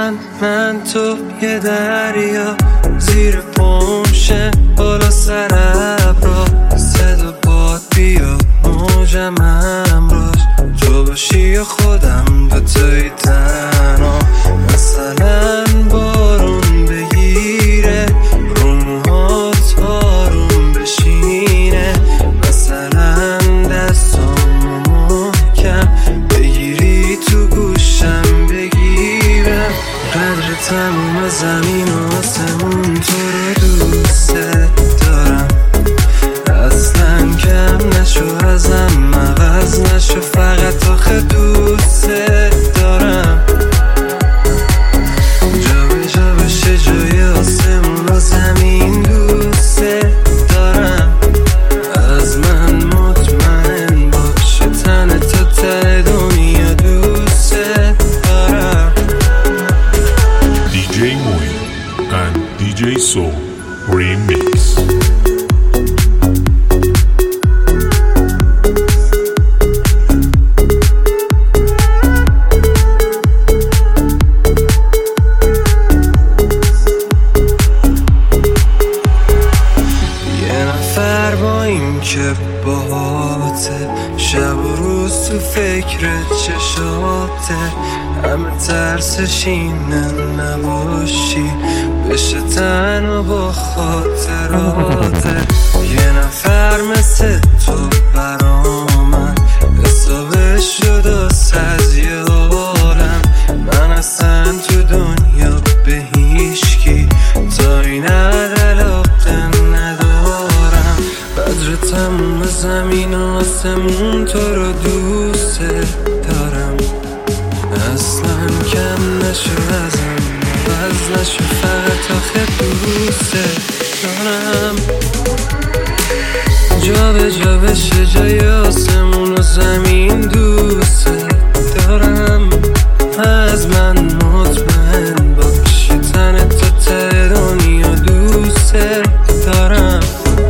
من تو یه دریا، زیر پمشه بالا سر ابرا، صدا باد بیا موجم همراش، تو باشی یا خودم دوتایی تنها. مثلا بارون بگیره رو موهات آروم بشینه، مثلا دستامو محکم بگیری تو گوشم بگیرم. قدر تموم زمین و آسمون تو رو دوست دارم، اصلا کم نشو ازم عوض نشو، فقط آخه دوست دارم. جا به جا بشه جای آسمون و زمین دوست دارم، از من مطمئن باشه تن تا ته دنیا دوست دارم. DJ Moin and DJ Soul Remix. با این که باهاته، شب و روز تو فکر چشاته، همه ترسش اینه نباشی بشه تنها با خاطراته. یه نفر مثل تو برامن حسابش شد از یه عالم، من اصلا تو دنیا به هیچکی تا این علاقه ندارم. قدر تموم زمین و آسمون تو رو دوست دارم، اصلا کم نشو ازم عوض نشو، فقط آخه دوست دارم. جا به جا بشه جای آسمون و زمین دوست دارم، از من مطمئن باشی تن تا ته دنیا دوست دارم.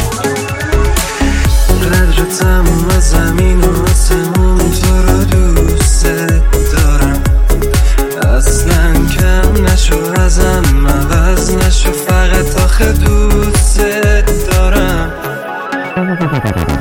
قدر تموم زمین و آسمون تو رو دوست دارم، اصلا کم نشو ازم عوض نشو، فقط آخه دوست دارم.